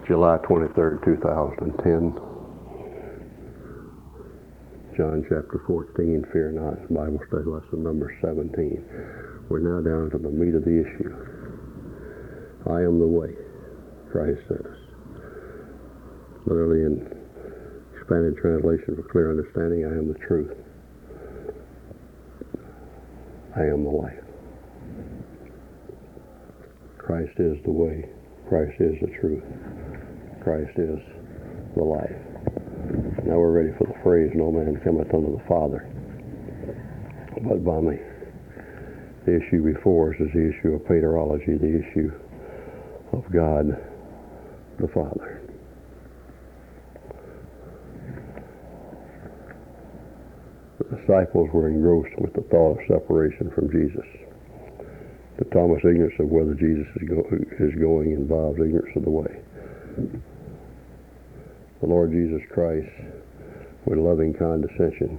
July 23rd, 2010. John chapter 14, Fear Not, Bible study lesson number 17. We're now down to the meat of the issue. I am the way, Christ says. Literally in expanded translation for clear understanding, I am the truth. I am the life. Christ is the way. Christ is the truth. Christ is the life. Now we're ready for the phrase, no man cometh unto the Father but by me. The issue before us is the issue of paterology, the issue of God the Father. The disciples were engrossed with the thought of separation from Jesus. To Thomas, ignorance of whether Jesus is going involves ignorance of the way. The Lord Jesus Christ, with loving condescension,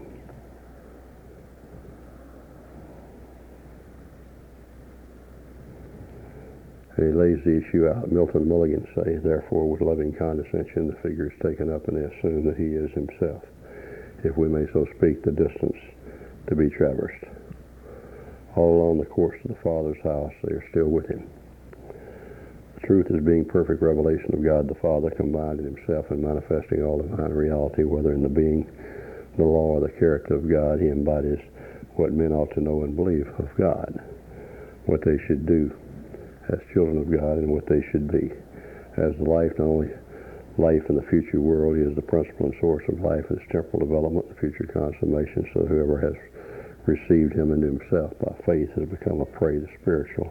and he lays the issue out. Milton Milligan says, therefore, with loving condescension, the figure is taken up and they assume that he is himself, if we may so speak, the distance to be traversed. All along the course of the Father's house, they are still with him. The truth is being perfect revelation of God the Father, combined in himself and manifesting all divine reality, whether in the being, the law, or the character of God. He embodies what men ought to know and believe of God, what they should do as children of God, and what they should be. As the life, not only life in the future world, he is the principle and source of life, its temporal development and future consummation, so whoever has received him into himself by faith has become a prey to spiritual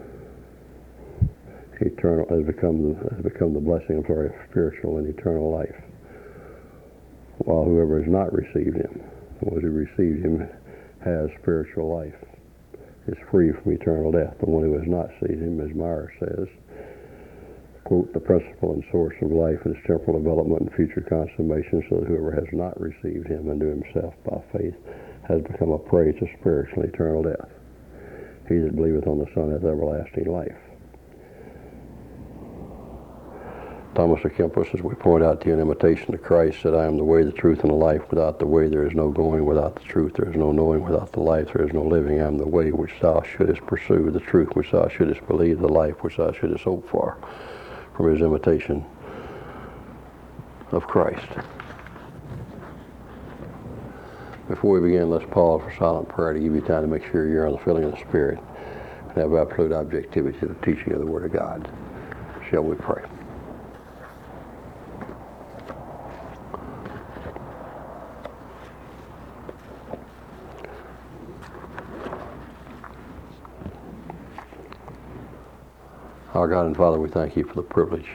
eternal, has become the blessing of spiritual and eternal life, while whoever has not received him, those who received him, has spiritual life, is free from eternal death. The one who has not seen him, as Meyer says, quote, the principle and source of life and its temporal development and future consummation, so that whoever has not received him into himself by faith has become a prey to spiritual and eternal death. He that believeth on the Son hath everlasting life. Thomas à Kempis, as we point out to you in imitation of Christ, said, I am the way, the truth, and the life. Without the way there is no going, without the truth there is no knowing, without the life there is no living. I am the way which thou shouldest pursue, the truth which thou shouldest believe, the life which thou shouldest hope for, from his imitation of Christ. Before we begin, let's pause for silent prayer to give you time to make sure you're on the filling of the Spirit and have absolute objectivity to the teaching of the Word of God. Shall we pray? Our God and Father, we thank you for the privilege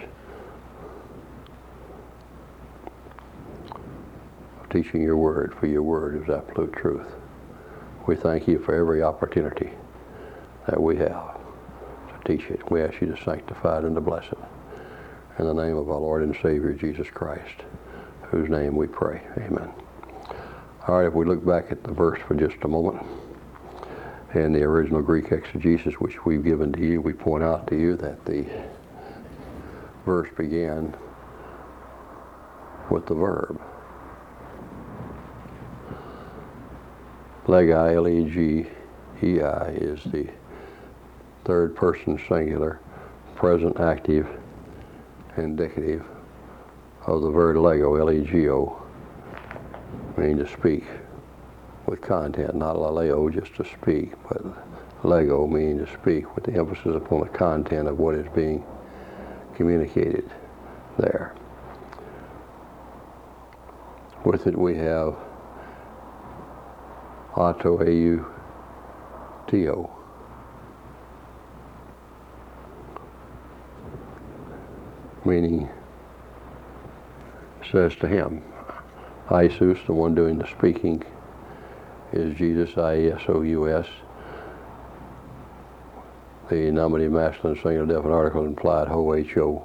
of teaching your word, for your word is absolute truth. We thank you for every opportunity that we have to teach it. We ask you to sanctify it and to bless it. In the name of our Lord and Savior, Jesus Christ, whose name we pray. Amen. All right, if we look back at the verse for just a moment, in the original Greek exegesis which we've given to you, we point out to you that the verse began with the verb. Legei, L-E-G-E-I, is the third person singular, present active, indicative of the verb lego, L-E-G-O, meaning to speak with content, not laleo, just to speak, but lego, meaning to speak, with the emphasis upon the content of what is being communicated there. With it we have auto, A-U-T-O, meaning says to him. Isus, the one doing the speaking, is Jesus, I-E-S-O-U-S. The nominative masculine singular definite article implied ho, H-O.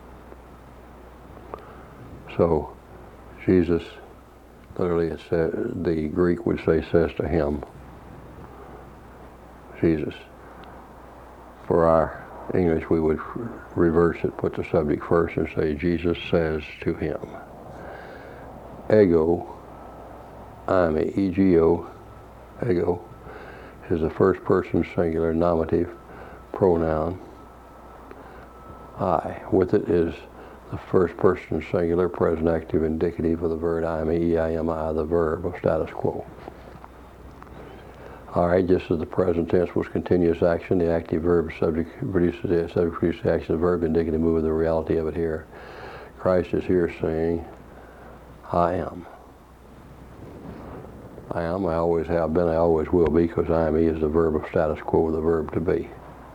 So Jesus, literally it says, the Greek would say, says to him, Jesus. For our English, we would reverse it, put the subject first, and say, Jesus says to him. Ego, eimi, ego, ego, is the first person singular nominative pronoun. I, with it, is the first person singular present active indicative of the verb eimi, eimi, the verb of status quo. All right, just as the present tense was continuous action, the active verb subject produces the action of the verb, indicative move of the reality of it here. Christ is here saying, I am. I am, I always have been, I always will be, because eimi is the verb of status quo, the verb to be.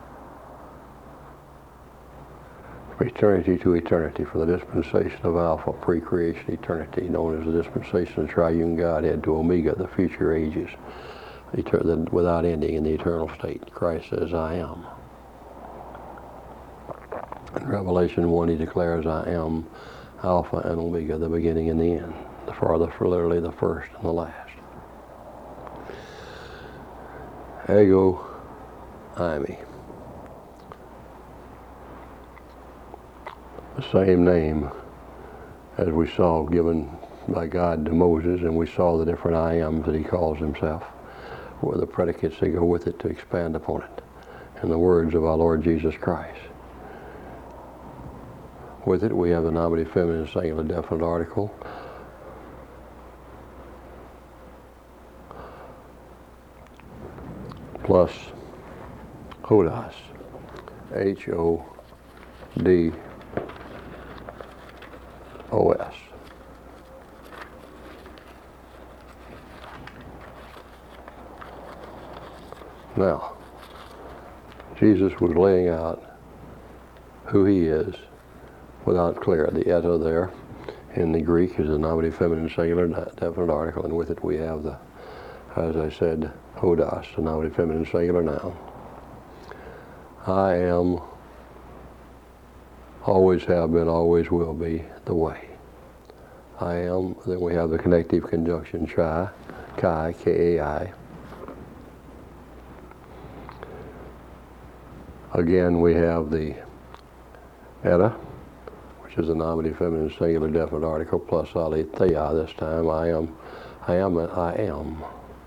From eternity to eternity, for the dispensation of Alpha, pre-creation eternity, known as the dispensation of triune Godhead, to Omega, the future ages, without ending in the eternal state. Christ says, I am. In Revelation 1, he declares, I am Alpha and Omega, the beginning and the end, literally the first and the last. Ego, eimi. The same name as we saw given by God to Moses, and we saw the different I ams that he calls himself, or the predicates that go with it to expand upon it, in the words of our Lord Jesus Christ. With it, we have the nominative feminine singular definite article, plus hodos, H-O-D-O-S. Now, Jesus was laying out who he is without clear. The eta there in the Greek is the nominative feminine singular definite article, and with it we have the, as I said, hodos, the nominative feminine singular noun. I am, always have been, always will be, the way. I am, then we have the connective conjunction kai, K-A-I. Again, we have the eta, which is a nominative feminine singular definite article, plus aletheia this time. I am, and I am.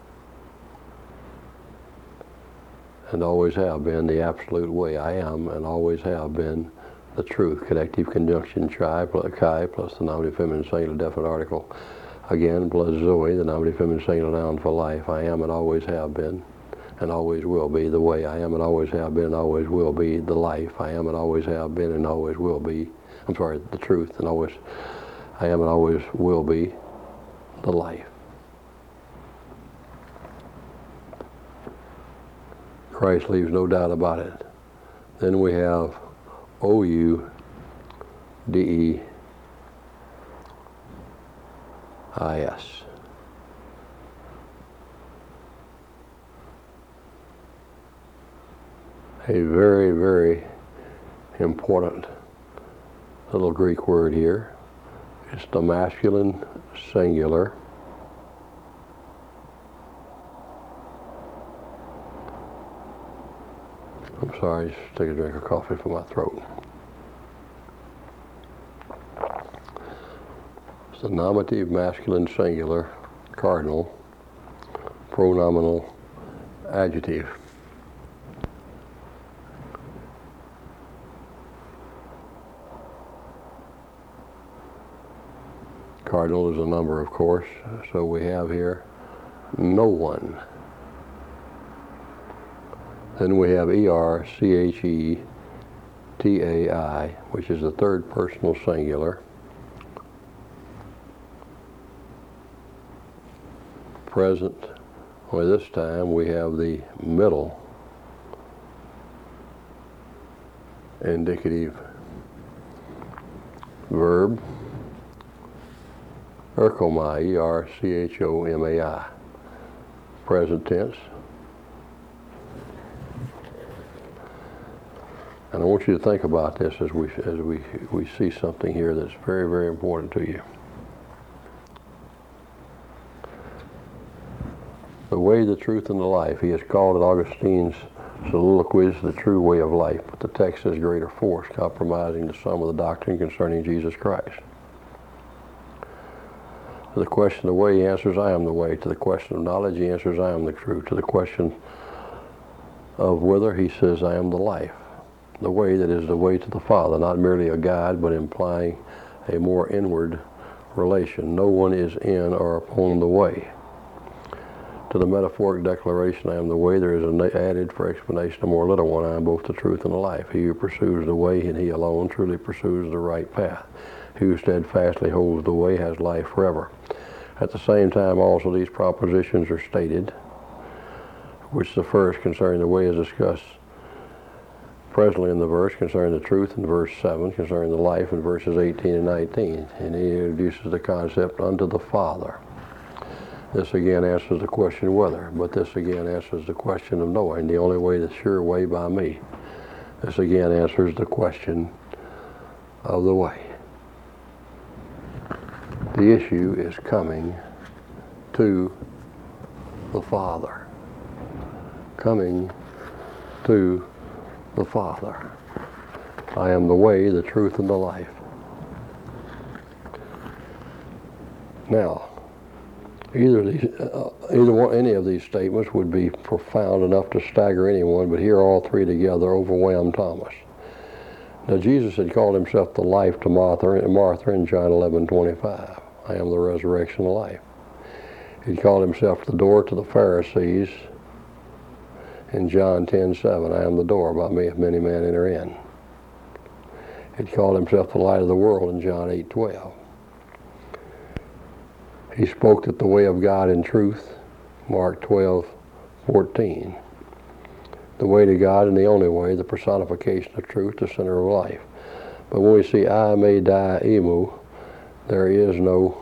And always have been the absolute way. I am and always have been the truth. Connective conjunction chi plus the nominative feminine singular definite article. Again, plus zoe, the nominative feminine singular noun for life. I am and always have been and always will be the way. I am and always have been and always will be the life. I am and always have been and always will be, the truth, and always, I am and always will be the life. Christ leaves no doubt about it. Then we have O-U-D-E-I-S. A very, very important little Greek word here. It's the masculine singular I'm sorry, just take a drink of coffee from my throat. It's the nominative masculine singular cardinal pronominal adjective. Cardinal is a number, of course, so we have here no one. Then we have E-R-C-H-E-T-A-I, which is the third personal singular. Present, well, this time we have the middle indicative verb, erchomai, E-R-C-H-O-M-A-I, present tense. And I want you to think about this as we see something here that's very, very important to you. The way, the truth, and the life. He is called at Augustine's Soliloquy is the true way of life, but the text has greater force, compromising the sum of the doctrine concerning Jesus Christ. To the question of the way, he answers, I am the way. To the question of knowledge, he answers, I am the truth. To the question of whither, he says, I am the life. The way that is the way to the Father, not merely a guide, but implying a more inward relation. No one is in or upon the way. To the metaphoric declaration, I am the way, there is an added for explanation, a more little one, I am both the truth and the life. He who pursues the way, and he alone, truly pursues the right path. He who steadfastly holds the way has life forever. At the same time, also, these propositions are stated, which the first concerning the way is discussed presently in the verse, concerning the truth in verse 7, concerning the life in verses 18 and 19. And he introduces the concept unto the Father. This again answers the question whether, but this again answers the question of knowing, the only way, the sure way by me. This again answers the question of the way. The issue is coming to the Father. Coming to the Father. I am the way, the truth, and the life. Now, any of these statements would be profound enough to stagger anyone, but here all three together overwhelm Thomas. Now, Jesus had called himself the life to Martha in John 11:25. I am the resurrection and life. He called himself the door to the Pharisees in John 10:7. I am the door, by me if many men enter in. He called himself the light of the world in John 8:12. He spoke that the way of God in truth, Mark 12:14. The way to God and the only way, the personification of truth, the center of life. But when we see I me die emu, there is no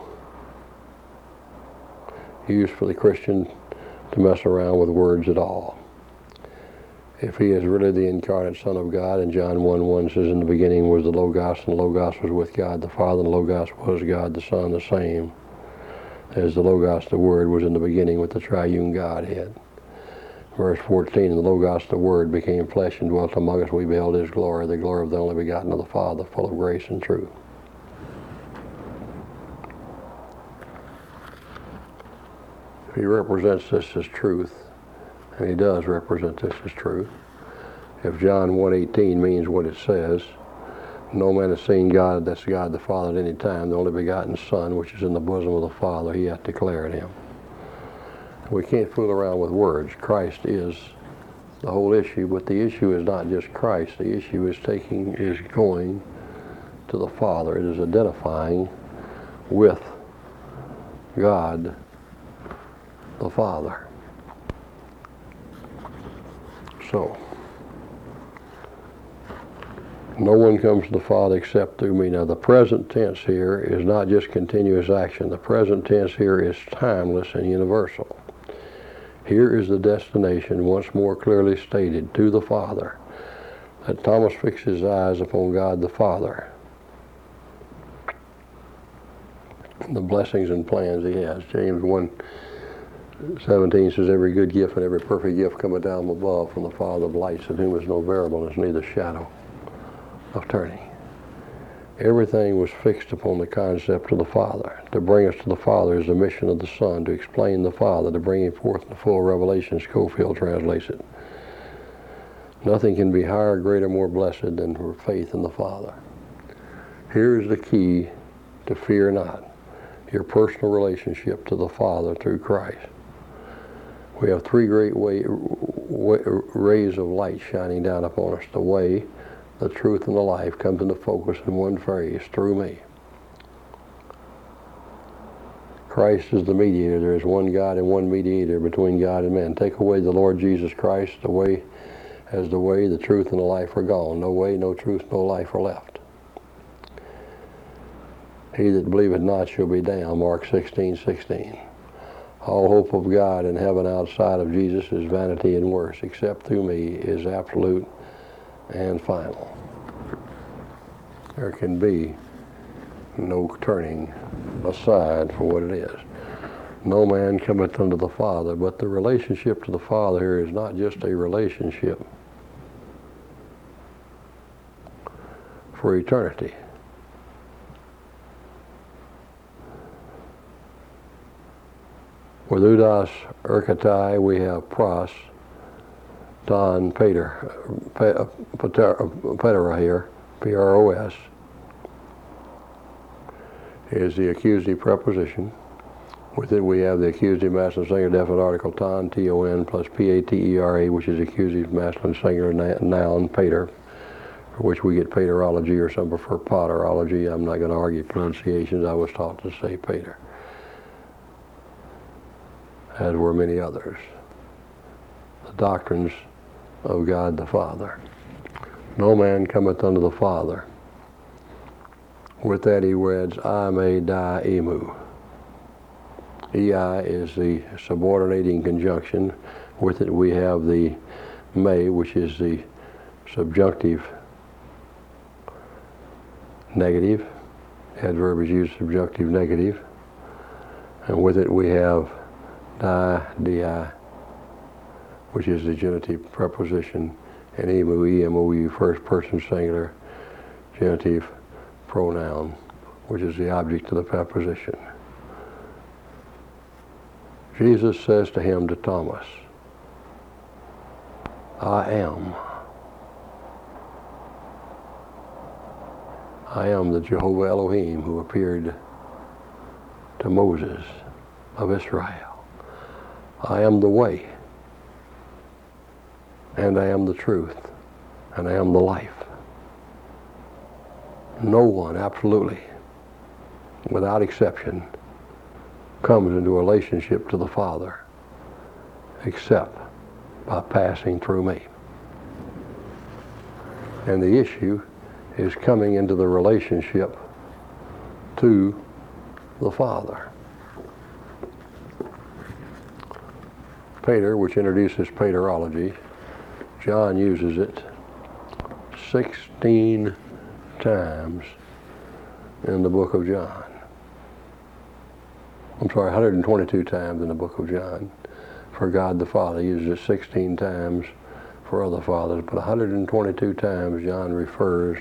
use for the Christian to mess around with words at all. If he is really the incarnate Son of God, and John 1:1 says, in the beginning was the Logos, and the Logos was with God the Father, and the Logos was God the Son, the same as the Logos, the Word, was in the beginning with the triune Godhead. Verse 14, and the Logos, the Word, became flesh and dwelt among us. We beheld his glory, the glory of the only begotten of the Father, full of grace and truth. If he represents this as truth, and he does represent this as truth, if John 1:18 means what it says, no man has seen God, that's God the Father, at any time. The only begotten Son, which is in the bosom of the Father, he hath declared him. We can't fool around with words. Christ is the whole issue, but the issue is not just Christ. The issue is going to the Father. It is identifying with God the Father. So, no one comes to the Father except through me. Now, the present tense here is not just continuous action. The present tense here is timeless and universal. Here is the destination, once more clearly stated, to the Father. That Thomas fixed his eyes upon God the Father, and the blessings and plans he has. James 1:17 says, every good gift and every perfect gift cometh down from above, from the Father of lights, in whom is no variableness, neither shadow of turning. Everything was fixed upon the concept of the Father. To bring us to the Father is the mission of the Son, to explain the Father, to bring him forth in the full revelation, as Scofield translates it. Nothing can be higher, greater, more blessed than for faith in the Father. Here is the key to fear not, your personal relationship to the Father through Christ. We have three great rays of light shining down upon us. The way, the truth, and the life comes into focus in one phrase, through me. Christ is the mediator. There is one God and one mediator between God and man. Take away the Lord Jesus Christ, the way, the truth, and the life are gone. No way, no truth, no life are left. He that believeth not shall be damned, Mark 16:16. All hope of God in heaven outside of Jesus is vanity and worse. Except through me is absolute and final. There can be no turning aside for what it is. No man cometh unto the Father. But the relationship to the Father here is not just a relationship for eternity. With oudos erkatai, we have pros, don, pater, patera here, P-R-O-S, is the accusative preposition. With it we have the accusative masculine singular definite article ton, T-O-N, plus P-A-T-E-R-A, which is accusative masculine singular noun, pater, for which we get paterology, or some prefer potterology. I'm not going to argue pronunciations. I was taught to say pater, as were many others. The doctrines of God the Father. No man cometh unto the Father. With that he adds, I me die emu. EI is the subordinating conjunction. With it we have the me, which is the subjunctive negative. Adverb is used subjunctive negative. And with it we have di, which is the genitive preposition, and emu, E-M-O-U, first person singular genitive pronoun, which is the object of the preposition. Jesus says to him, to Thomas, I am. I am the Jehovah Elohim who appeared to Moses of Israel. I am the way, and I am the truth, and I am the life. No one, absolutely, without exception, comes into a relationship to the Father except by passing through me. And the issue is coming into the relationship to the Father. Pater, which introduces paterology, John uses it 16 times in the book of John. 122 times in the book of John for God the Father. He uses it 16 times for other fathers, but 122 times John refers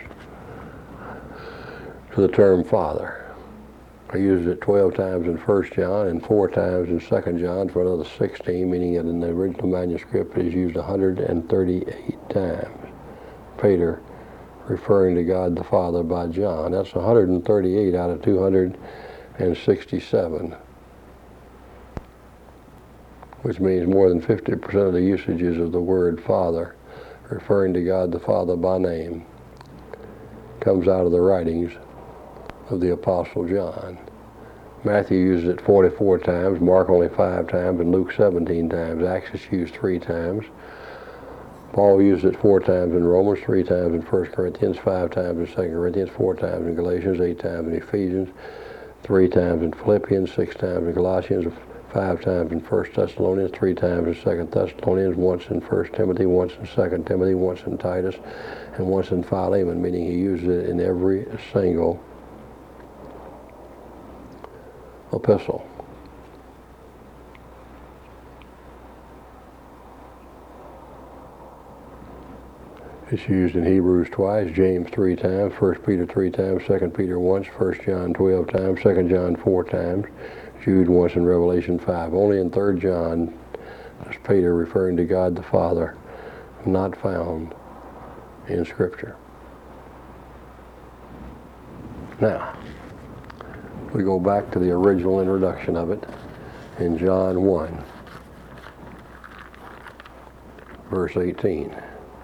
to the term Father. He uses it 12 times in 1 John and 4 times in 2 John for another 16, meaning that in the original manuscript it is used 138 times. Pater referring to God the Father by John. That's 138 out of 267, which means more than 50% of the usages of the word Father, referring to God the Father by name, comes out of the writings of the Apostle John. Matthew uses it 44 times, Mark only 5 times, and Luke 17 times. Acts is used 3 times. Paul used it 4 times in Romans, 3 times in 1 Corinthians, 5 times in 2 Corinthians, 4 times in Galatians, 8 times in Ephesians, 3 times in Philippians, 6 times in Colossians, 5 times in 1 Thessalonians, 3 times in 2 Thessalonians, once in 1 Timothy, once in 2 Timothy, once in Titus, and once in Philemon, meaning he uses it in every single epistle. It's used in Hebrews twice, James 3 times, 1 Peter 3 times, 2 Peter once, 1 John 12 times, 2 John 4 times, Jude once, in Revelation 5. Only in 3 John is Peter referring to God the Father, not found in Scripture. Now, we go back to the original introduction of it in John 1, verse 18.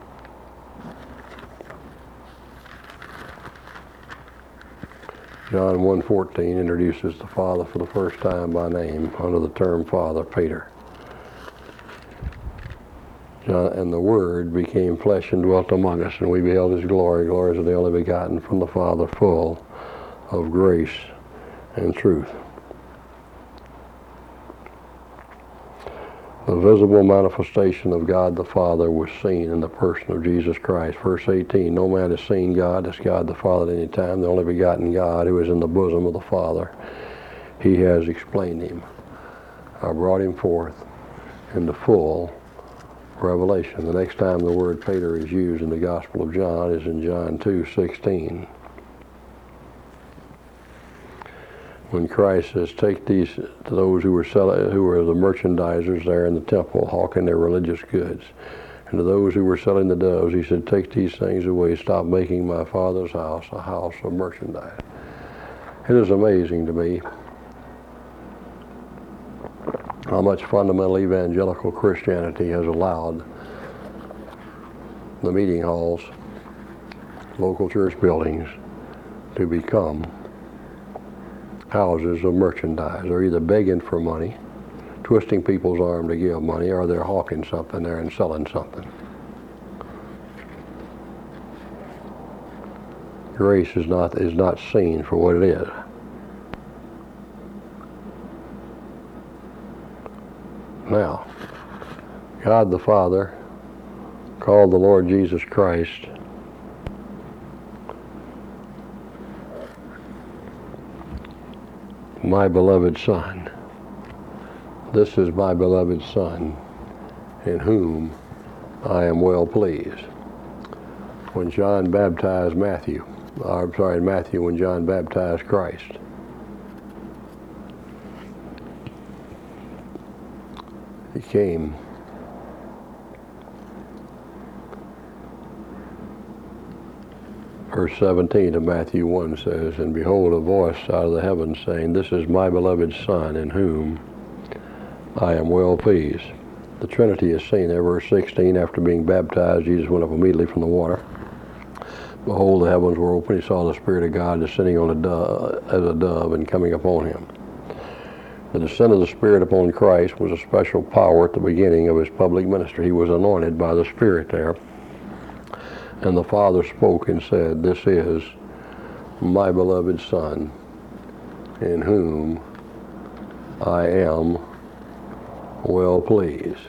John 1:14 introduces the Father for the first time by name under the term Father, Peter. And the Word became flesh and dwelt among us, and we beheld His glory, glories of the only begotten from the Father, full of grace and truth. The visible manifestation of God the Father was seen in the person of Jesus Christ. Verse 18, no man has seen God, that's God the Father at any time, the only begotten God who is in the bosom of the Father. He has explained Him. I brought him forth into full revelation. The next time the word Pater is used in the Gospel of John is in John 2:16. When Christ says, take these to those who were the merchandisers there in the temple, hawking their religious goods. And to those who were selling the doves, he said, take these things away, stop making my Father's house a house of merchandise. It is amazing to me how much fundamental evangelical Christianity has allowed the meeting halls, local church buildings, to become houses of merchandise. They're either begging for money, twisting people's arm to give money, or they're hawking something there and selling something. Grace is not seen for what it is. Now, God the Father called the Lord Jesus Christ my beloved Son. This is my beloved Son, in whom I am well pleased. When John baptized Matthew, when John baptized Christ, he came verse 17 of Matthew 1 says, and behold, a voice out of the heavens saying, this is my beloved Son, in whom I am well pleased. The Trinity is seen there. Verse 16, after being baptized, Jesus went up immediately from the water. Behold, the heavens were open. He saw the Spirit of God descending on as a dove and coming upon him. The descent of the Spirit upon Christ was a special power at the beginning of his public ministry. He was anointed by the Spirit there. And the Father spoke and said, this is my beloved Son, in whom I am well pleased.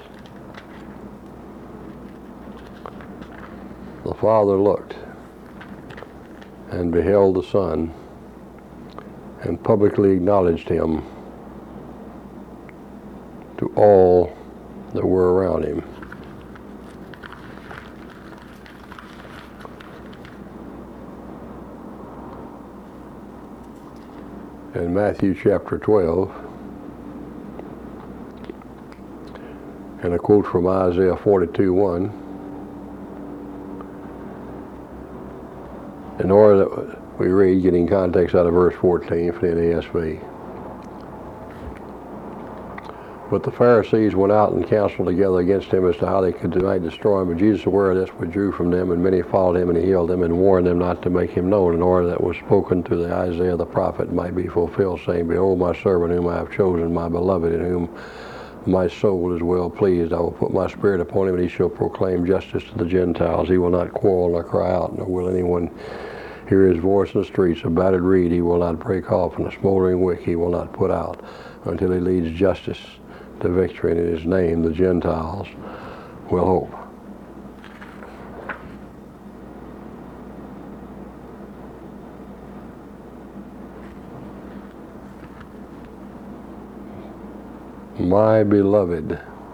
The Father looked and beheld the Son and publicly acknowledged him to all that were around him. In Matthew chapter 12, and a quote from Isaiah 42:1, in order that we read, getting context out of verse 14 for the NASB. But the Pharisees went out and counseled together against him as to how they might destroy him. But Jesus, aware of this, withdrew from them, and many followed him, and he healed them, and warned them not to make him known, in order that was spoken to the Isaiah the prophet might be fulfilled, saying, behold, my servant whom I have chosen, my beloved, in whom my soul is well pleased. I will put my Spirit upon him, and he shall proclaim justice to the Gentiles. He will not quarrel nor cry out, nor will anyone hear his voice in the streets. A battered reed he will not break off, and a smoldering wick he will not put out, until he leads justice to victory, and in his name the Gentiles will hope. My beloved,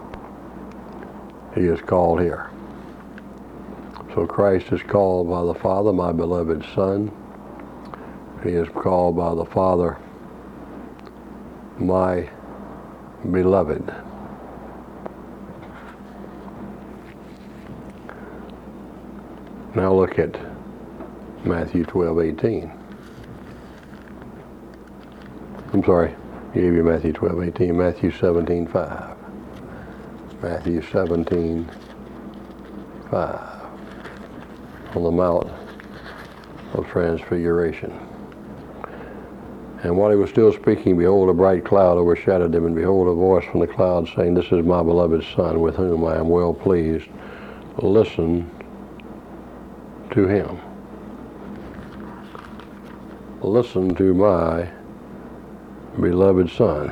he is called here. So Christ is called by the Father, my beloved Son. He is called by the Father, my beloved. Now look at Matthew 12:18. I'm sorry, I gave you Matthew 12:18. Matthew 17:5. Matthew 17:5. On the Mount of Transfiguration. And while he was still speaking, behold, a bright cloud overshadowed him, and behold, a voice from the cloud saying, this is my beloved Son, with whom I am well pleased. Listen to him. Listen to my beloved Son.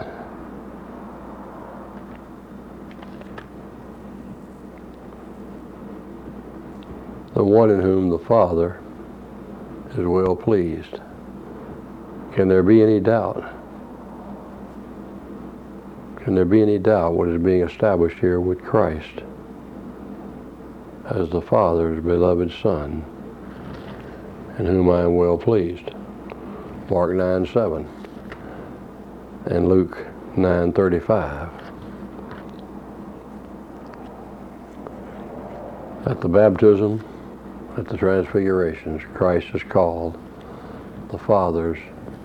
The one in whom the Father is well pleased. Can there be any doubt? Can there be any doubt what is being established here with Christ as the Father's beloved Son, in whom I am well pleased? Mark 9:7 and Luke 9:35. At the baptism, at the transfigurations, Christ is called the Father's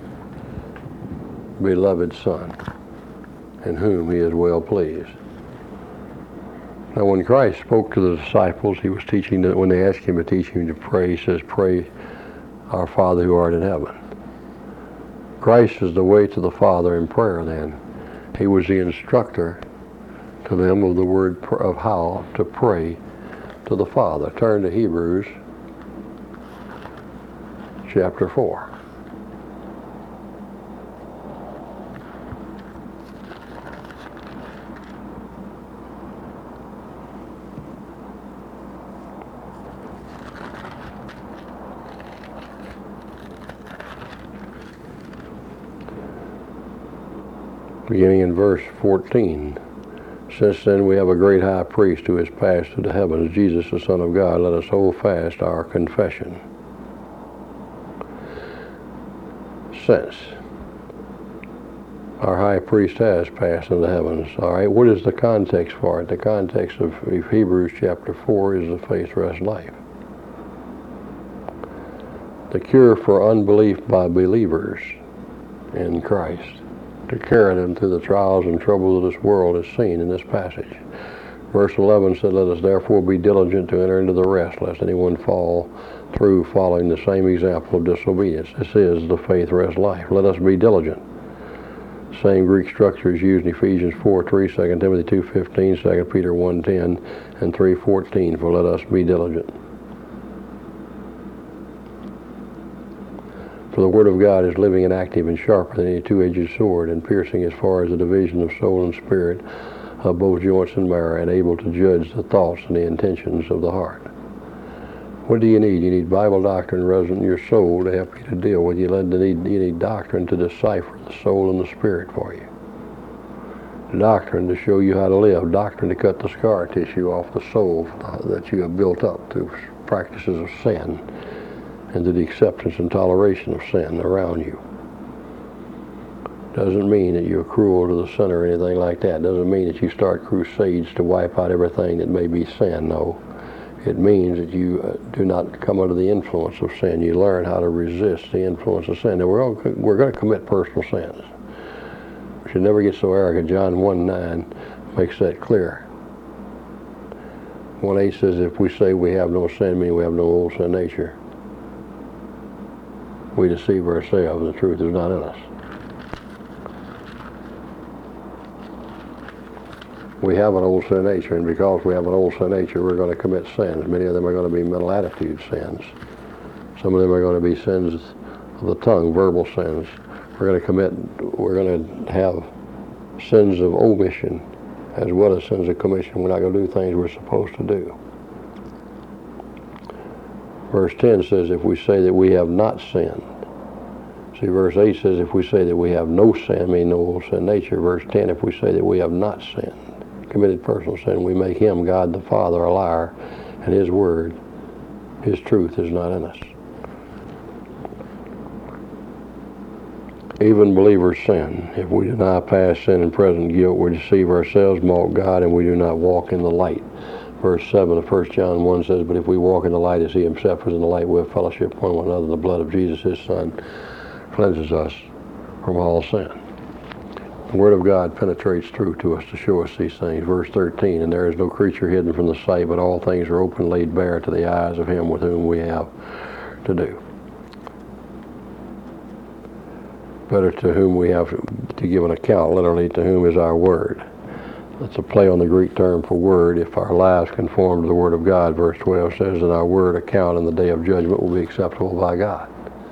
beloved Son, in whom he is well pleased. Now when Christ spoke to the disciples, he was teaching that when they asked him to teach him to pray, he says, "Pray, our Father who art in heaven." Christ is the way to the Father in prayer then. He was the instructor to them of the word of how to pray to the Father. Turn to Hebrews chapter 4. Beginning in verse 14. Since then we have a great high priest who has passed through the heavens, Jesus the Son of God, let us hold fast our confession. Since our high priest has passed into the heavens. All right, what is the context for it? The context of Hebrews chapter 4 is the faith rest life. The cure for unbelief by believers in Christ, to carry them through the trials and troubles of this world, is seen in this passage. Verse 11 said, "Let us therefore be diligent to enter into the rest, lest anyone fall through following the same example of disobedience." This is the faith rest life. Let us be diligent. Same Greek structure is used in Ephesians 4:3, 2 Timothy 2:15, 2 Peter 1:10, and 3:14 for let us be diligent. For the Word of God is living and active and sharper than any two-edged sword, and piercing as far as the division of soul and spirit, of both joints and marrow, and able to judge the thoughts and the intentions of the heart. What do you need? You need Bible doctrine resident in your soul to help you to deal with. You need doctrine to decipher the soul and the spirit for you. Doctrine to show you how to live. Doctrine to cut the scar tissue off the soul that you have built up through practices of sin, and to the acceptance and toleration of sin around you. Doesn't mean that you're cruel to the sinner or anything like that. Doesn't mean that you start crusades to wipe out everything that may be sin. No. It means that you do not come under the influence of sin. You learn how to resist the influence of sin. Now we're going to commit personal sins. We should never get so arrogant. John 1:9 makes that clear. 1:8 says, if we say we have no sin, meaning we have no old sin nature, we deceive ourselves, and the truth is not in us. We have an old sin nature, and because we have an old sin nature, we're going to commit sins. Many of them are going to be mental attitude sins. Some of them are going to be sins of the tongue, verbal sins. We're going to have sins of omission as well as sins of commission. We're not going to do things we're supposed to do. Verse 10 says, if we say that we have not sinned. See, verse 8 says, if we say that we have no sin, meaning no old sin nature. Verse 10, if we say that we have not sinned, committed personal sin, we make him, God the Father, a liar, and his word, his truth is not in us. Even believers sin. If we deny past sin and present guilt, we deceive ourselves, mock God, and we do not walk in the light. Verse 7 of 1 John 1 says, but if we walk in the light as he himself is in the light, we have fellowship one with another. The blood of Jesus, his Son, cleanses us from all sin. The Word of God penetrates through to us to show us these things. Verse 13, and there is no creature hidden from the sight, but all things are open, laid bare to the eyes of him with whom we have to do. Better to whom we have to give an account, literally to whom is our word. That's a play on the Greek term for word. If our lives conform to the Word of God, verse 12 says, and our word account in the day of judgment will be acceptable by God.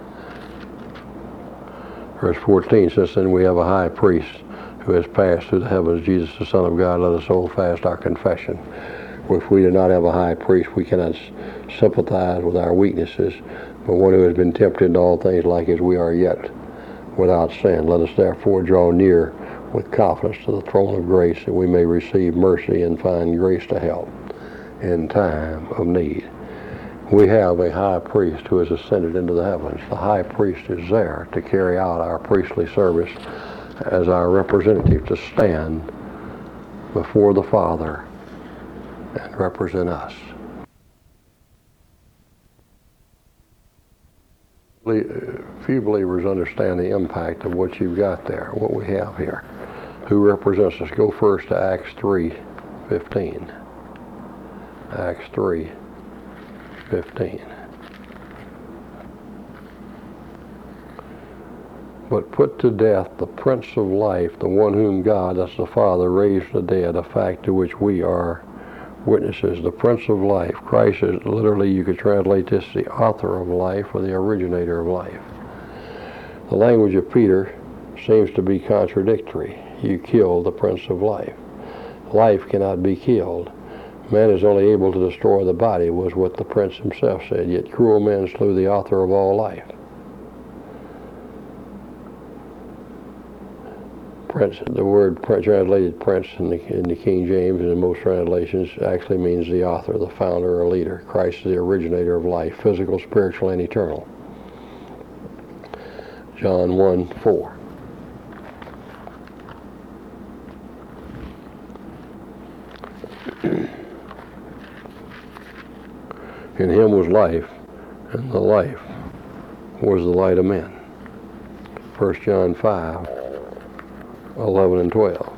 Verse 14 says, then we have a high priest who has passed through the heavens, Jesus the Son of God, let us hold fast our confession. If we do not have a high priest, we cannot sympathize with our weaknesses, but one who has been tempted in all things like as we are, yet without sin. Let us therefore draw near with confidence to the throne of grace that we may receive mercy and find grace to help in time of need. We have a high priest who has ascended into the heavens. The high priest is there to carry out our priestly service as our representative, to stand before the Father and represent us. Few believers understand the impact of what you've got there, what we have here. Who represents us? Go first to Acts 3:15. Acts 3:15. But put to death the Prince of Life, the one whom God, that's the Father, raised from the dead, a fact to which we are witnesses. The Prince of Life. Christ is literally, you could translate this, the author of life or the originator of life. The language of Peter seems to be contradictory. You killed the Prince of Life. Life cannot be killed. Man is only able to destroy the body, was what the Prince himself said. Yet cruel men slew the author of all life. Prince, the word translated prince in the King James and in most translations actually means the author, the founder, or leader. Christ is the originator of life, physical, spiritual, and eternal. John 1:4. In him was life, and the life was the light of men. 1 John 5:11 and 12.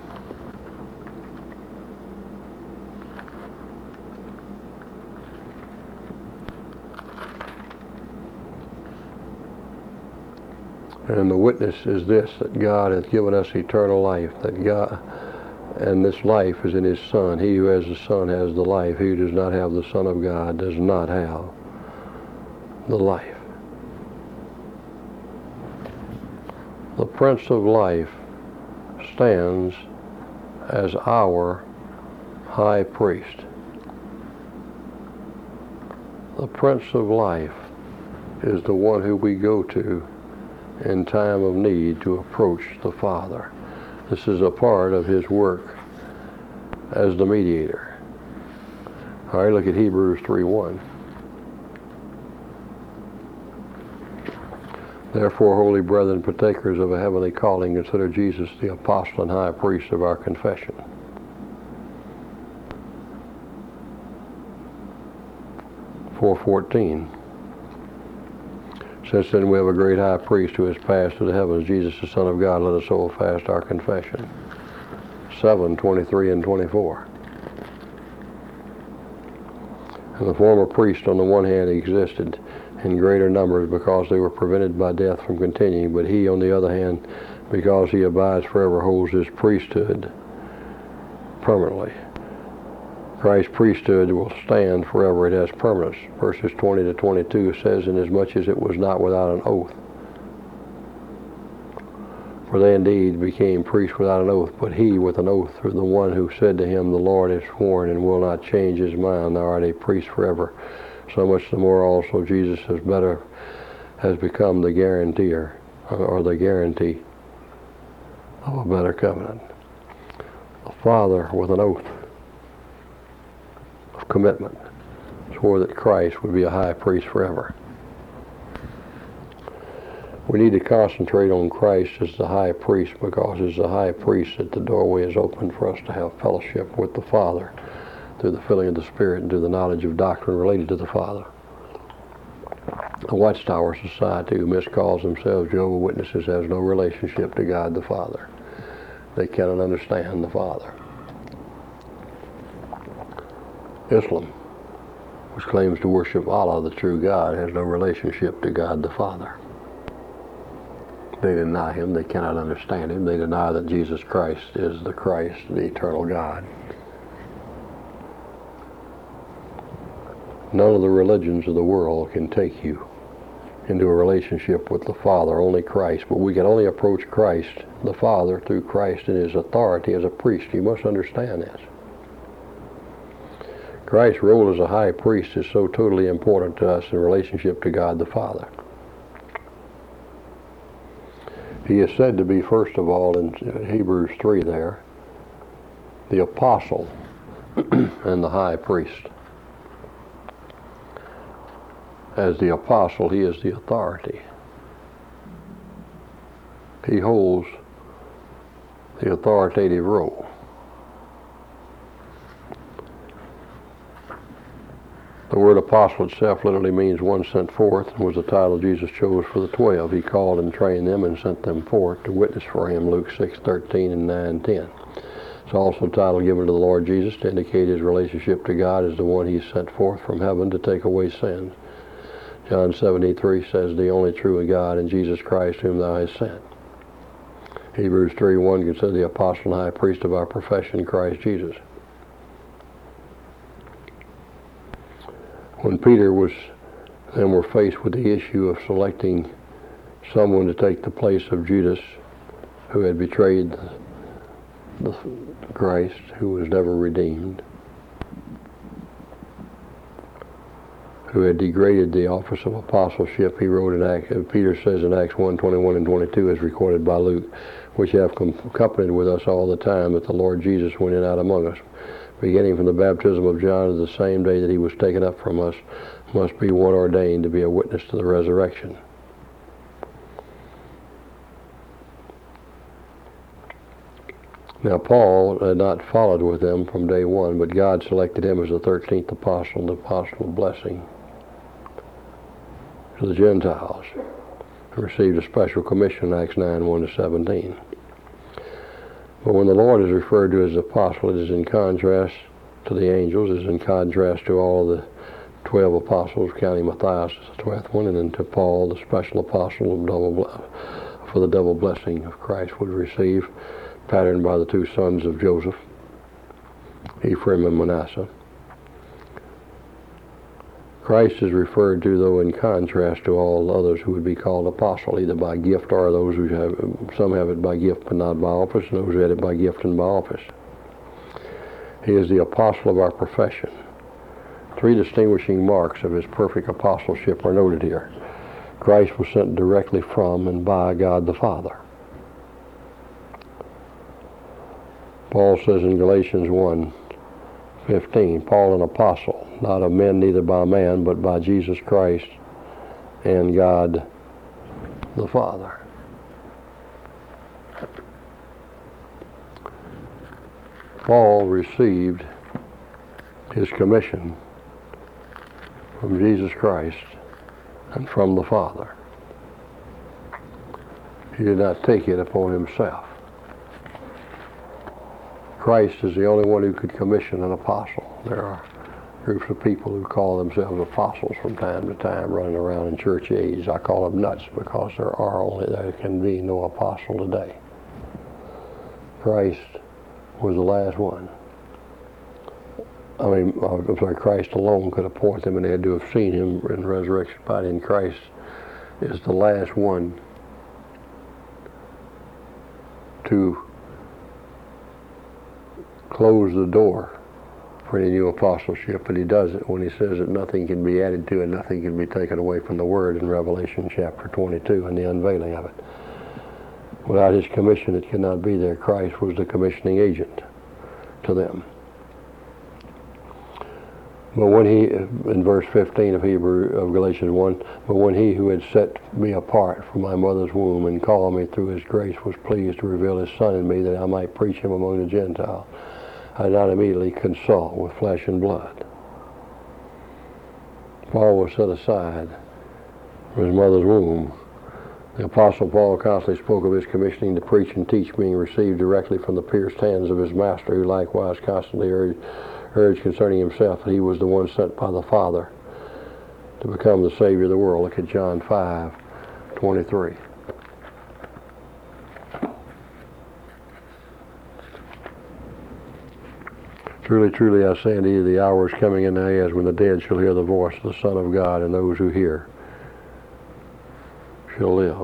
And the witness is this, that God hath given us eternal life, that God, and this life is in his Son. He who has the Son has the life. He who does not have the Son of God does not have the life. The Prince of Life stands as our high priest. The Prince of Life is the one who we go to in time of need to approach the Father. This is a part of his work as the mediator. All right, look at Hebrews 3:1. Therefore, holy brethren, partakers of a heavenly calling, consider Jesus the apostle and high priest of our confession. 4:14. Since then we have a great high priest who has passed to the heavens, Jesus the Son of God, let us hold fast our confession. 7:23 and 24. And the former priests on the one hand existed in greater numbers because they were prevented by death from continuing, but he on the other hand, because he abides forever, holds his priesthood permanently. Christ's priesthood will stand forever. It has permanence. Verses 20 to 22 says, inasmuch as it was not without an oath. For they indeed became priests without an oath, but he with an oath through the one who said to him, the Lord has sworn and will not change his mind, thou art a priest forever. So much the more also Jesus has become the guarantor, or the guarantee of a better covenant. The Father with an oath of commitment swore that Christ would be a high priest forever. We need to concentrate on Christ as the high priest, because as the high priest that the doorway is open for us to have fellowship with the Father through the filling of the Spirit and through the knowledge of doctrine related to the Father. The Watchtower Society, who miscalls themselves Jehovah's Witnesses, has no relationship to God the Father. They cannot understand the Father. Islam, which claims to worship Allah, the true God, has no relationship to God the Father. They deny him. They cannot understand him. They deny that Jesus Christ is the Christ, the eternal God. None of the religions of the world can take you into a relationship with the Father, only Christ. But we can only approach Christ, the Father, through Christ in his authority as a priest. You must understand this. Christ's role as a high priest is so totally important to us in relationship to God the Father. He is said to be, first of all, in Hebrews 3 there, the apostle and the high priest. As the apostle, he is the authority. He holds the authoritative role. The word apostle itself literally means one sent forth, and was the title Jesus chose for the 12. He called and trained them and sent them forth to witness for him, Luke 6:13 and 9:10. It's also a title given to the Lord Jesus to indicate his relationship to God as the one he sent forth from heaven to take away sins. John 17:3 says, the only true God and Jesus Christ whom thou hast sent. Hebrews 3:1 consider the apostle and high priest of our profession, Christ Jesus. When Peter were faced with the issue of selecting someone to take the place of Judas, who had betrayed the Christ, who was never redeemed, who had degraded the office of apostleship, he wrote Peter says in Acts 1:21 and 22, as recorded by Luke, which have accompanied with us all the time that the Lord Jesus went in and out among us, beginning from the baptism of John to the same day that he was taken up from us, must be one ordained to be a witness to the resurrection. Now Paul had not followed with them from day one, but God selected him as the 13th apostle, the apostle of blessing to the Gentiles, who received a special commission in Acts 9:1-17. But when the Lord is referred to as apostle, it is in contrast to the angels, it is in contrast to all the 12 apostles, counting Matthias as the 12th one, and then to Paul, the special apostle for the double blessing of Christ would receive, patterned by the two sons of Joseph, Ephraim and Manasseh. Christ is referred to, though, in contrast to all others who would be called apostle, either by gift or those who have, some have it by gift but not by office, and those who have it by gift and by office. He is the apostle of our profession. Three distinguishing marks of his perfect apostleship are noted here. Christ was sent directly from and by God the Father. Paul says in Galatians 1:15, Paul an apostle, not of men, neither by man, but by Jesus Christ and God the Father. Paul received his commission from Jesus Christ and from the Father. He did not take it upon himself. Christ is the only one who could commission an apostle. There are groups of people who call themselves apostles from time to time, running around in church age. I call them nuts because there can be no apostle today. Christ was the last one. Christ alone could appoint them, and they had to have seen him in resurrection body. And Christ is the last one to close the door for any new apostleship, and he does it when he says that nothing can be added to and nothing can be taken away from the Word in Revelation chapter 22 and the unveiling of it. Without his commission, it cannot be there. Christ was the commissioning agent to them. But when he, in verse 15 of Galatians 1, but when he who had set me apart from my mother's womb and called me through his grace was pleased to reveal his Son in me that I might preach him among the Gentiles, I did not immediately consult with flesh and blood. Paul was set aside from his mother's womb. The Apostle Paul constantly spoke of his commissioning to preach and teach being received directly from the pierced hands of his master, who likewise constantly urged concerning himself that he was the one sent by the Father to become the Savior of the world. Look at John 5:23. Truly, truly, I say unto you, the hour is coming, and now is, when the dead shall hear the voice of the Son of God, and those who hear shall live.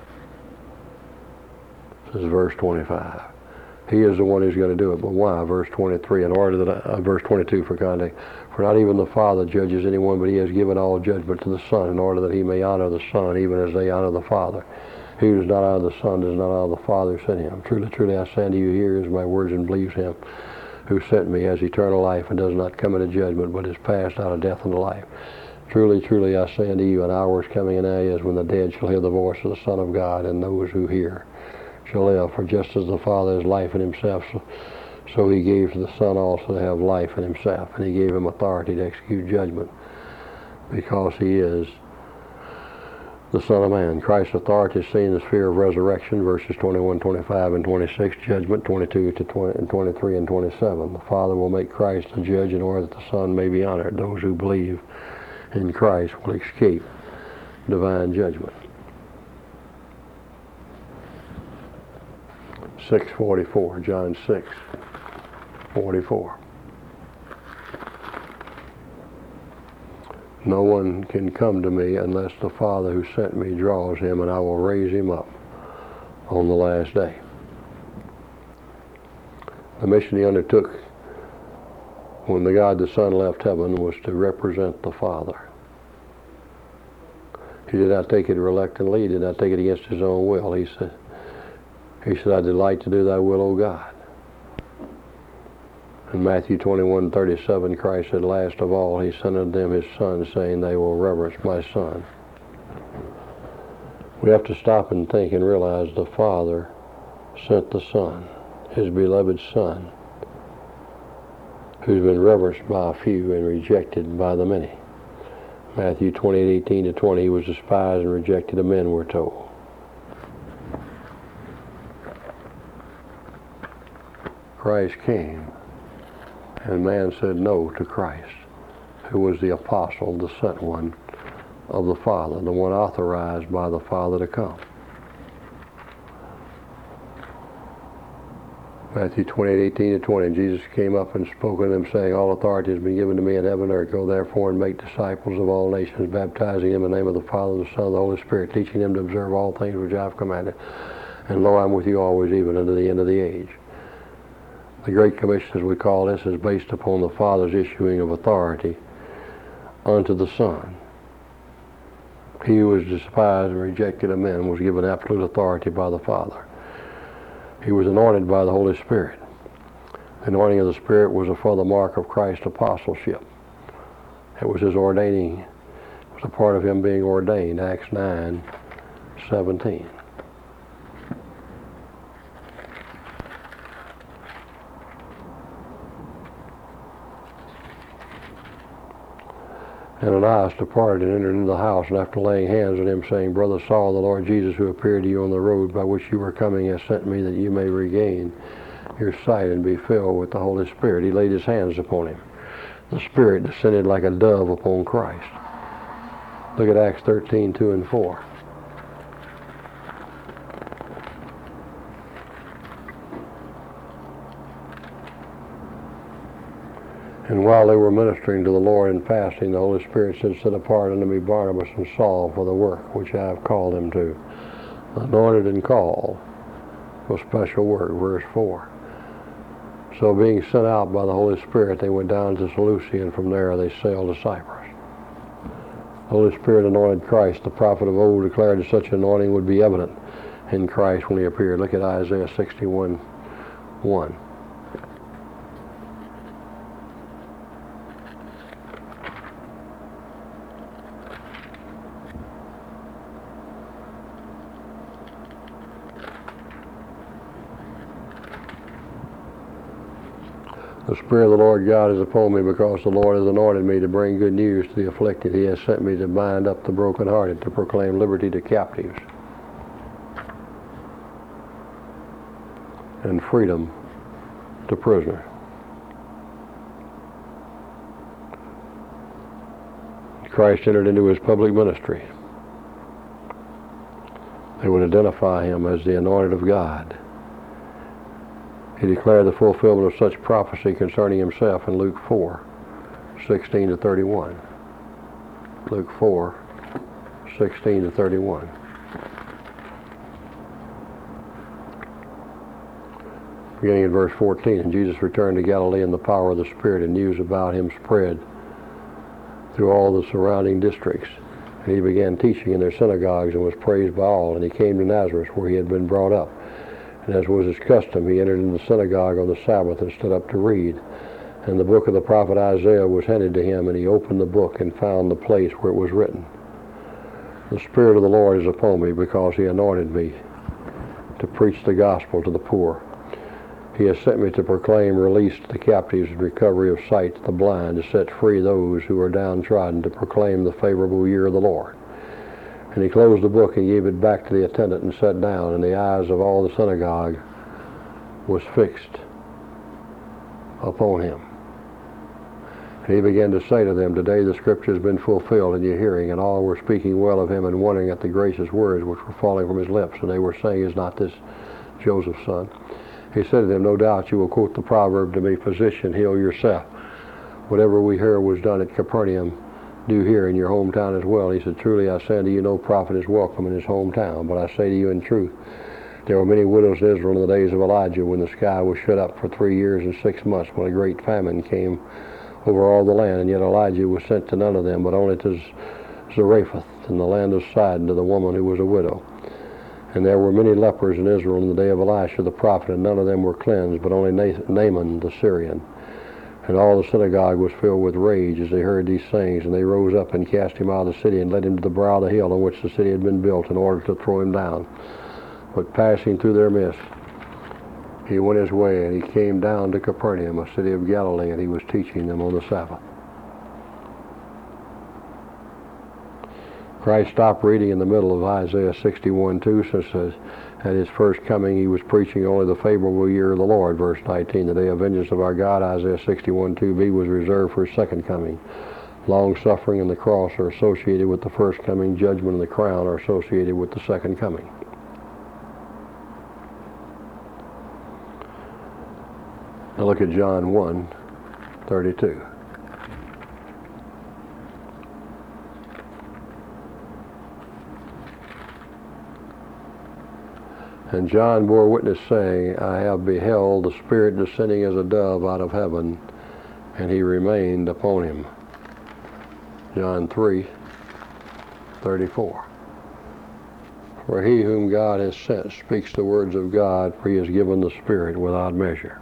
This is verse 25. He is the one who's going to do it. But why? Verse 23, verse 22 for context. For not even the Father judges anyone, but he has given all judgment to the Son, in order that he may honor the Son, even as they honor the Father. He who is not out of the Son is not out of the Father who sent him. Truly, truly, I say unto you, he hears my words and believes him who sent me has eternal life and does not come into judgment, but is passed out of death into life. Truly, truly, I say unto you, an hour is coming and now is when the dead shall hear the voice of the Son of God, and those who hear shall live. For just as the Father has life in himself, so he gave to the Son also to have life in himself, and he gave him authority to execute judgment, because he is the Son of Man. Christ's authority is seen in the sphere of resurrection, verses 21, 25, and 26, judgment 22 to 20, and 23 and 27. The Father will make Christ a judge in order that the Son may be honored. Those who believe in Christ will escape divine judgment. 6:44, John 6:44. No one can come to me unless the Father who sent me draws him, and I will raise him up on the last day. The mission he undertook when the God the Son left heaven was to represent the Father. He did not take it reluctantly. He did not take it against his own will. He said, I delight to do thy will, O God. In Matthew 21:37, Christ said, last of all, he sent unto them his Son, saying, they will reverence my Son. We have to stop and think and realize the Father sent the Son, his beloved Son, who's been reverenced by a few and rejected by the many. Matthew 28:18 to 20, he was despised and rejected of men, we're told. Christ came, and man said no to Christ, who was the apostle, the sent one of the Father, the one authorized by the Father to come. Matthew 28:18 to 20, Jesus came up and spoke unto them, saying, all authority has been given to me in heaven and earth. Go therefore and make disciples of all nations, baptizing them in the name of the Father, the Son, and the Holy Spirit, teaching them to observe all things which I have commanded. And lo, I'm with you always, even unto the end of the age. The Great Commission, as we call this, is based upon the Father's issuing of authority unto the Son. He who was despised and rejected of men was given absolute authority by the Father. He was anointed by the Holy Spirit. The anointing of the Spirit was for the mark of Christ's apostleship. It was his ordaining. It was a part of him being ordained, Acts 9:17. Ananias departed and entered into the house, and after laying hands on him, saying, Brother Saul, the Lord Jesus, who appeared to you on the road by which you were coming, has sent me that you may regain your sight and be filled with the Holy Spirit. He laid his hands upon him. The Spirit descended like a dove upon Christ. Look at Acts 13:2 and 4. And while they were ministering to the Lord and fasting, the Holy Spirit said, set apart unto me Barnabas and Saul for the work which I have called them to. Anointed and called for special work, verse 4. So being sent out by the Holy Spirit, they went down to Seleucia, and from there they sailed to Cyprus. The Holy Spirit anointed Christ. The prophet of old declared that such anointing would be evident in Christ when he appeared. Look at Isaiah 61:1. The Spirit of the Lord God is upon me, because the Lord has anointed me to bring good news to the afflicted. He has sent me to bind up the brokenhearted, to proclaim liberty to captives, and freedom to prisoners. Christ entered into his public ministry. They would identify him as the anointed of God. He declared the fulfillment of such prophecy concerning himself in Luke 4:16 to 31. Luke 4:16 to 31. Beginning in verse 14, and Jesus returned to Galilee in the power of the Spirit, and news about him spread through all the surrounding districts. And he began teaching in their synagogues and was praised by all. And he came to Nazareth, where he had been brought up. And as was his custom, he entered into the synagogue on the Sabbath and stood up to read. And the book of the prophet Isaiah was handed to him, and he opened the book and found the place where it was written, "The Spirit of the Lord is upon me, because he anointed me to preach the gospel to the poor. He has sent me to proclaim release to the captives and recovery of sight to the blind, to set free those who are downtrodden, to proclaim the favorable year of the Lord." And he closed the book and gave it back to the attendant and sat down, and the eyes of all the synagogue was fixed upon him. And he began to say to them, "Today the scripture has been fulfilled in your hearing." And all were speaking well of him and wondering at the gracious words which were falling from his lips. And they were saying, "Is not this Joseph's son?" He said to them, "No doubt you will quote the proverb to me, 'Physician, heal yourself.' Whatever we hear was done at Capernaum, do here in your hometown as well." He said, "Truly I say unto you, no prophet is welcome in his hometown. But I say to you in truth, there were many widows in Israel in the days of Elijah, when the sky was shut up for 3 years and 6 months, when a great famine came over all the land. And yet Elijah was sent to none of them, but only to Zarephath in the land of Sidon, to the woman who was a widow. And there were many lepers in Israel in the day of Elisha the prophet, and none of them were cleansed, but only Naaman the Syrian." And all the synagogue was filled with rage as they heard these sayings. And they rose up and cast him out of the city, and led him to the brow of the hill on which the city had been built, in order to throw him down. But passing through their midst, he went his way, and he came down to Capernaum, a city of Galilee, and he was teaching them on the Sabbath. Christ stopped reading in the middle of Isaiah 61:2, since at his first coming he was preaching only the favorable year of the Lord. Verse 19, "The day of vengeance of our God," Isaiah 61:2b, "was reserved for his second coming." Long-suffering and the cross are associated with the first coming. Judgment and the crown are associated with the second coming. Now look at John 1:32. "And John bore witness, saying, I have beheld the Spirit descending as a dove out of heaven, and he remained upon him." John 3:34. "For he whom God has sent speaks the words of God, for he has given the Spirit without measure."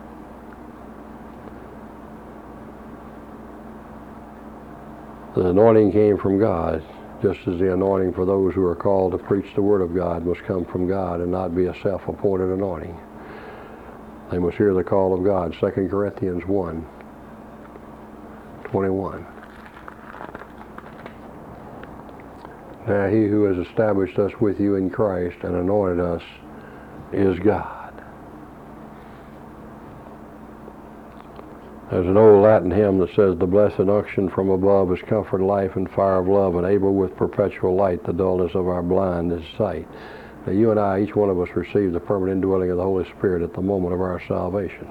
The anointing came from God, just as the anointing for those who are called to preach the Word of God must come from God and not be a self-appointed anointing. They must hear the call of God. 2 Corinthians 1:21. "Now he who has established us with you in Christ and anointed us is God." There's an old Latin hymn that says, "The blessed unction from above is comfort, life, and fire of love, and able with perpetual light the dullness of our blindness sight." Now you and I, each one of us, received the permanent indwelling of the Holy Spirit at the moment of our salvation.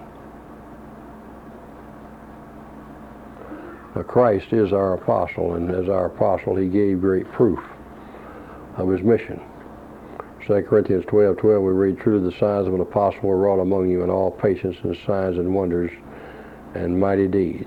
Now Christ is our apostle, and as our apostle he gave great proof of his mission. 2 Corinthians 12:12 we read, "Truly the signs of an apostle were wrought among you, in all patience and signs and wonders and mighty deeds."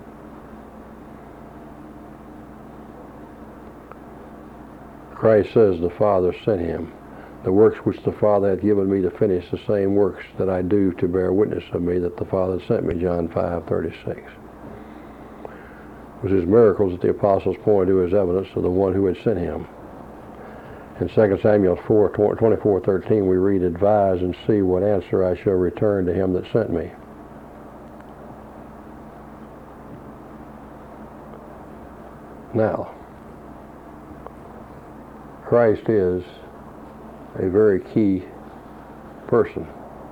Christ says the Father sent him. "The works which the Father hath given me to finish, the same works that I do to bear witness of me that the Father sent me." John 5:36. It was his miracles that the apostles pointed to as evidence of the one who had sent him. In 2 Samuel 24:13 we read, "Advise and see what answer I shall return to him that sent me." Now, Christ is a very key person.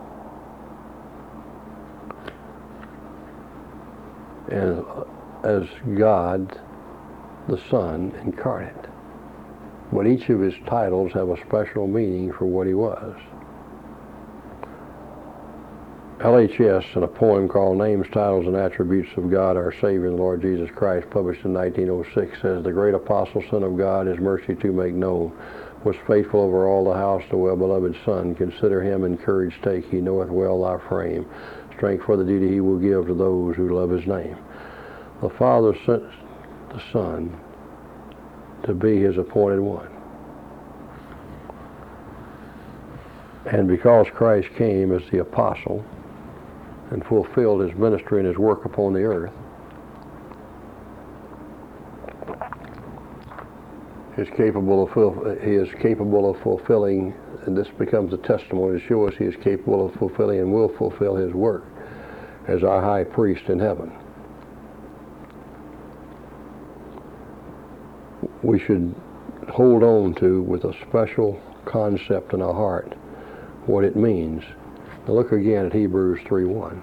And as God, the Son, incarnate. But each of his titles have a special meaning for what he was. LHS, in a poem called Names, Titles, and Attributes of God, Our Savior, the Lord Jesus Christ, published in 1906, says, "The great apostle, Son of God, his mercy to make known, was faithful over all the house, the well-beloved Son. Consider him and courage take, he knoweth well thy frame. Strength for the duty he will give to those who love his name." The Father sent the Son to be his appointed one. And because Christ came as the apostle and fulfilled his ministry and his work upon the earth, he is capable of fulfilling, and this becomes a testimony to show us he is capable of fulfilling and will fulfill his work as our high priest in heaven. We should hold on to, with a special concept in our heart, what it means. Now look again at Hebrews 3:1.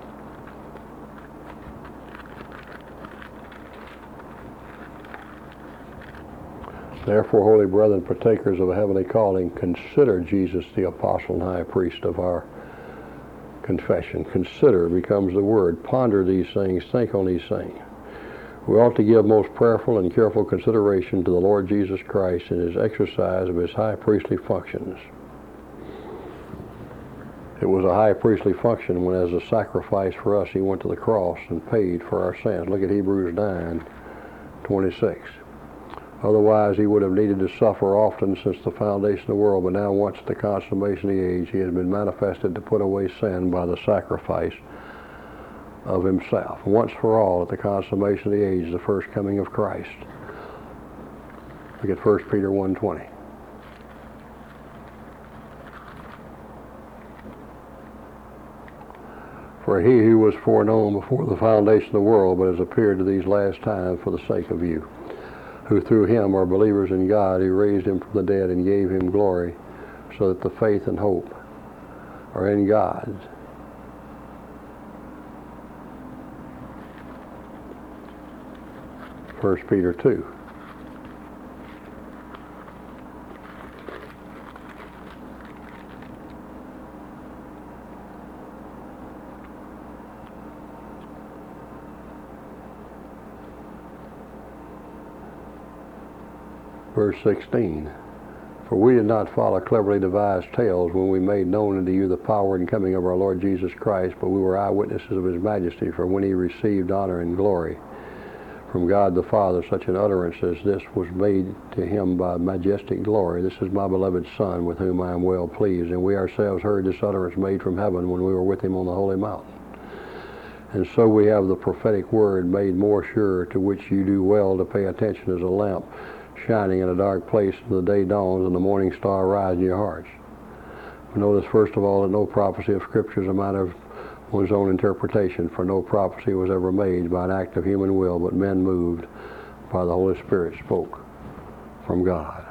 Therefore, holy brethren, partakers of a heavenly calling, consider Jesus the apostle and high priest of our confession. Consider becomes the word. Ponder these things, think on these things. We ought to give most prayerful and careful consideration to the Lord Jesus Christ in his exercise of his high priestly functions. It was a high priestly function when, as a sacrifice for us, he went to the cross and paid for our sins. Look at Hebrews 9:26. Otherwise, he would have needed to suffer often since the foundation of the world, but now, once at the consummation of the age, he has been manifested to put away sin by the sacrifice of himself. Once for all, at the consummation of the age, the first coming of Christ. Look at 1 Peter 1:20. For he who was foreknown before the foundation of the world, but has appeared to these last times for the sake of you, who through him are believers in God, who raised him from the dead and gave him glory, so that the faith and hope are in God. First Peter 2. Verse 16, for we did not follow cleverly devised tales when we made known unto you the power and coming of our Lord Jesus Christ, but we were eyewitnesses of his majesty. For when he received honor and glory from God the Father, such an utterance as this was made to him by majestic glory, this is my beloved Son, with whom I am well pleased. And we ourselves heard this utterance made from heaven when we were with him on the holy mountain. And so we have the prophetic word made more sure, to which you do well to pay attention, as a lamp shining in a dark place till the day dawns and the morning star rise in your hearts. Notice, first of all, that no prophecy of Scripture is a matter of one's own interpretation, for no prophecy was ever made by an act of human will, but men moved by the Holy Spirit spoke from God.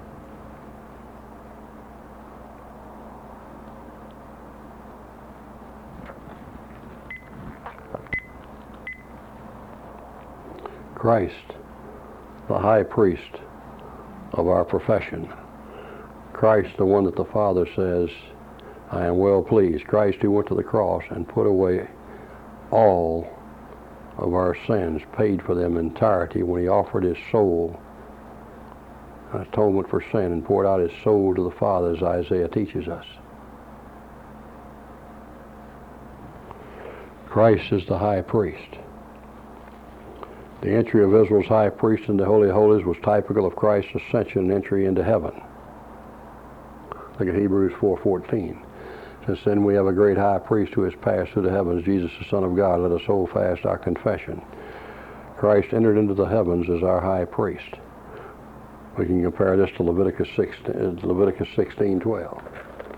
Christ, the high priest of our profession. Christ, the one that the Father says, I am well pleased. Christ who went to the cross and put away all of our sins, paid for them in entirety when he offered his soul, an atonement for sin, and poured out his soul to the Father, as Isaiah teaches us. Christ is the high priest. The entry of Israel's high priest into the Holy of Holies was typical of Christ's ascension and entry into heaven. Look at Hebrews 4:14. Since then we have a great high priest who has passed through the heavens, Jesus the Son of God. Let us hold fast our confession. Christ entered into the heavens as our high priest. We can compare this to Leviticus 16:12.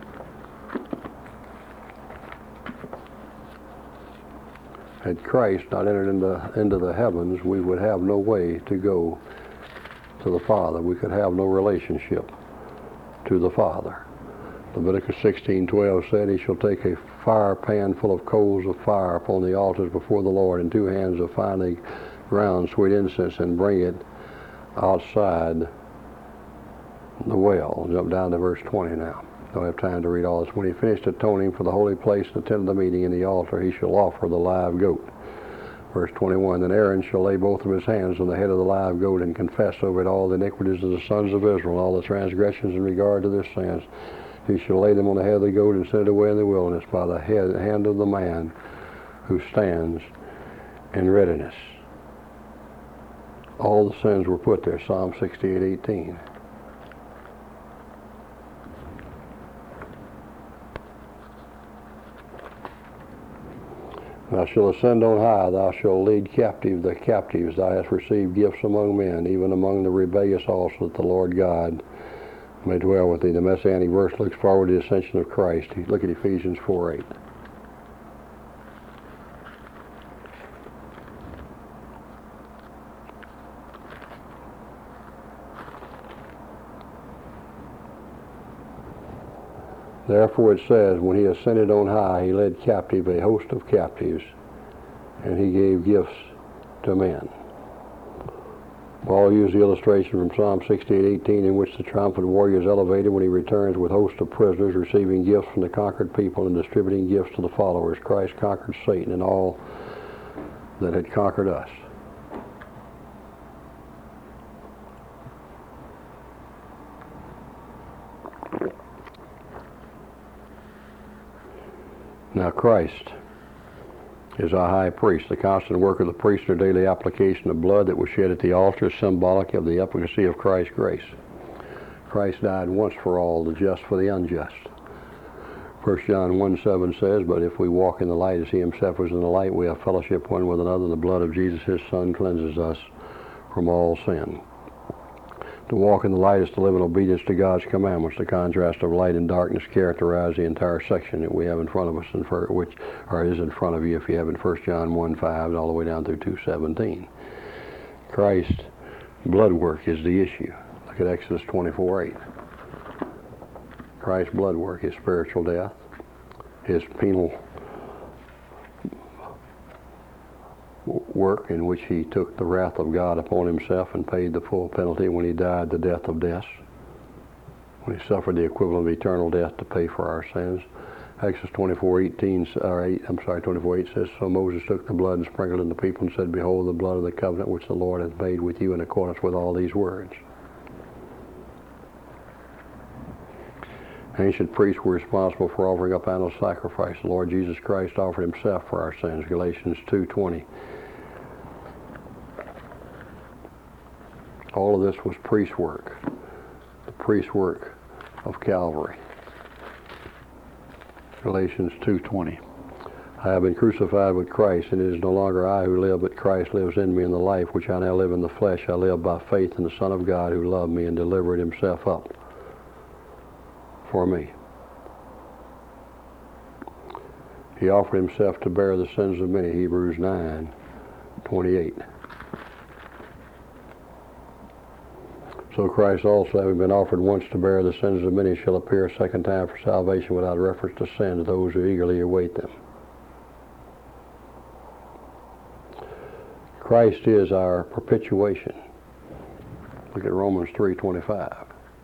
Had Christ not entered into the heavens, we would have no way to go to the Father. We could have no relationship to the Father. Leviticus 16:12 said, he shall take a fire pan full of coals of fire upon the altars before the Lord, and 2 hands of finely ground sweet incense, and bring it outside the well. Jump down to verse 20 now. Don't have time to read all this. When he finished atoning for the holy place and the tent of the meeting and the altar, he shall offer the live goat. Verse 21, then Aaron shall lay both of his hands on the head of the live goat and confess over it all the iniquities of the sons of Israel, all the transgressions in regard to their sins. He shall lay them on the head of the goat and send it away in the wilderness by the hand of the man who stands in readiness. All the sins were put there, Psalm 68:18. Thou shalt ascend on high, thou shalt lead captive the captives, thou hast received gifts among men, even among the rebellious also, that the Lord God may dwell with thee. The Messianic verse looks forward to the ascension of Christ. Look at Ephesians 4:8. Therefore it says, when he ascended on high, he led captive a host of captives, and he gave gifts to men. Paul used the illustration from Psalm 68:18, in which the triumphant warrior is elevated when he returns with hosts of prisoners, receiving gifts from the conquered people and distributing gifts to the followers. Christ conquered Satan and all that had conquered us. Now Christ is our high priest. The constant work of the priest or daily application of blood that was shed at the altar is symbolic of the efficacy of Christ's grace. Christ died once for all, the just for the unjust. 1 John 1:7 says, but if we walk in the light as he himself was in the light, we have fellowship one with another, and the blood of Jesus, his Son, cleanses us from all sin. To walk in the light is to live in obedience to God's commandments. The contrast of light and darkness characterize the entire section that we have in front of us, which is in front of you if you have in 1 John 1:5 all the way down through 2:17. Christ's blood work is the issue. Look at Exodus 24:8. Christ's blood work, his spiritual death, his penal work in which he took the wrath of God upon himself and paid the full penalty when he died the death of death, when he suffered the equivalent of eternal death to pay for our sins. Exodus 24:8 says, so Moses took the blood and sprinkled it on the people and said, behold the blood of the covenant which the Lord hath made with you in accordance with all these words. Ancient priests were responsible for offering up animal sacrifice. The Lord Jesus Christ offered himself for our sins. Galatians 2:20. All of this was priest work, the priest work of Calvary. Galatians 2:20. I have been crucified with Christ, and it is no longer I who live, but Christ lives in me, and the life which I now live in the flesh I live by faith in the Son of God who loved me and delivered himself up for me. He offered himself to bear the sins of many, Hebrews 9:28. So Christ also, having been offered once to bear the sins of many, shall appear a second time for salvation without reference to sin to those who eagerly await them. Christ is our perpetuation. Look at Romans 3:25.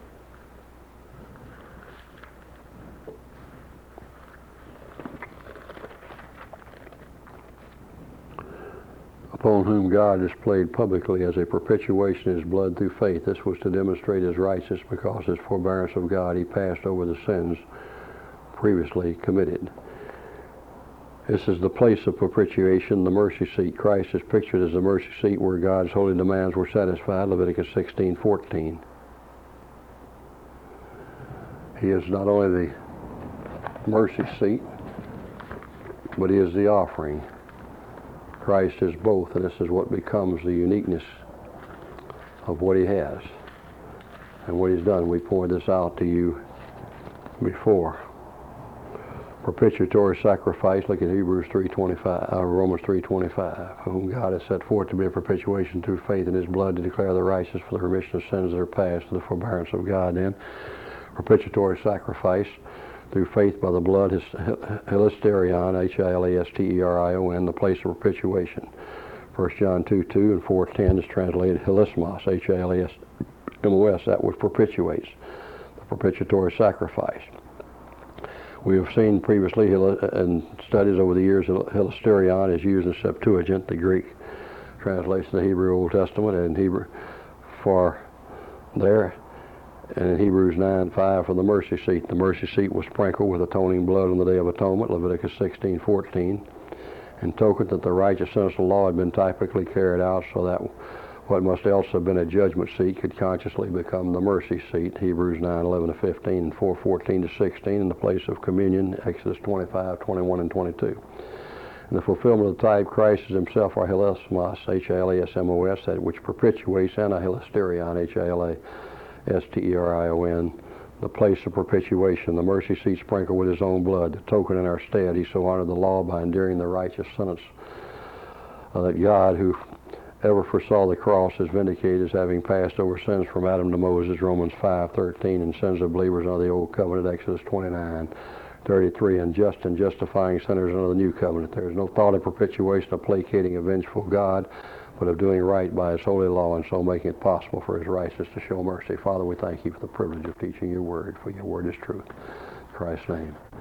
Upon whom God displayed publicly as a perpetuation his blood through faith. This was to demonstrate his righteousness, because his forbearance of God he passed over the sins previously committed. This is the place of propitiation, the mercy seat. Christ is pictured as the mercy seat where God's holy demands were satisfied, Leviticus 16:14. He is not only the mercy seat, but he is the offering. Christ is both, and this is what becomes the uniqueness of what he has and what he's done. We pointed this out to you before. Propitiatory sacrifice, look at Romans 3:25, whom God has set forth to be a propitiation through faith in his blood to declare the righteous for the remission of sins that are past, to the forbearance of God. Then propitiatory sacrifice through faith by the blood, hilasterion, H-I-L-A-S-T-E-R-I-O-N, the place of propitiation. 1 John 2:2 and 4:10 is translated hilasmos, H-I-L-A-S-M-O-S, that which propitiates, the propitiatory sacrifice. We have seen previously in studies over the years that hilasterion is used in Septuagint, the Greek translation of the Hebrew Old Testament, and Hebrew for there. And in Hebrews 9:5 for the mercy seat. The mercy seat was sprinkled with atoning blood on the Day of Atonement, Leviticus 16:14, in token that the righteousness of the law had been typically carried out, so that What must else have been a judgment seat could consciously become the mercy seat, Hebrews 9:11-15 and 4:14-16, in the place of communion, Exodus 25:21 and 22. In the fulfillment of the type, Christ is himself our hilasmos, H-I-L-A-S-M-O-S, that which perpetuates, and a hilasterion, H-I-L-A-S-T-E-R-I-O-N, the place of perpetuation, the mercy seat sprinkled with his own blood, the token in our stead. He so honored the law by enduring the righteous sentence that God, who ever foresaw the cross, is vindicated as having passed over sins from Adam to Moses, Romans 5:13, and sins of believers under the old covenant, Exodus 29:33, and justifying sinners under the new covenant. There is no thought of perpetuation, of placating a vengeful God, but of doing right by his holy law, and so making it possible for his righteousness to show mercy. Father, we thank you for the privilege of teaching your word, for your word is truth. In Christ's name.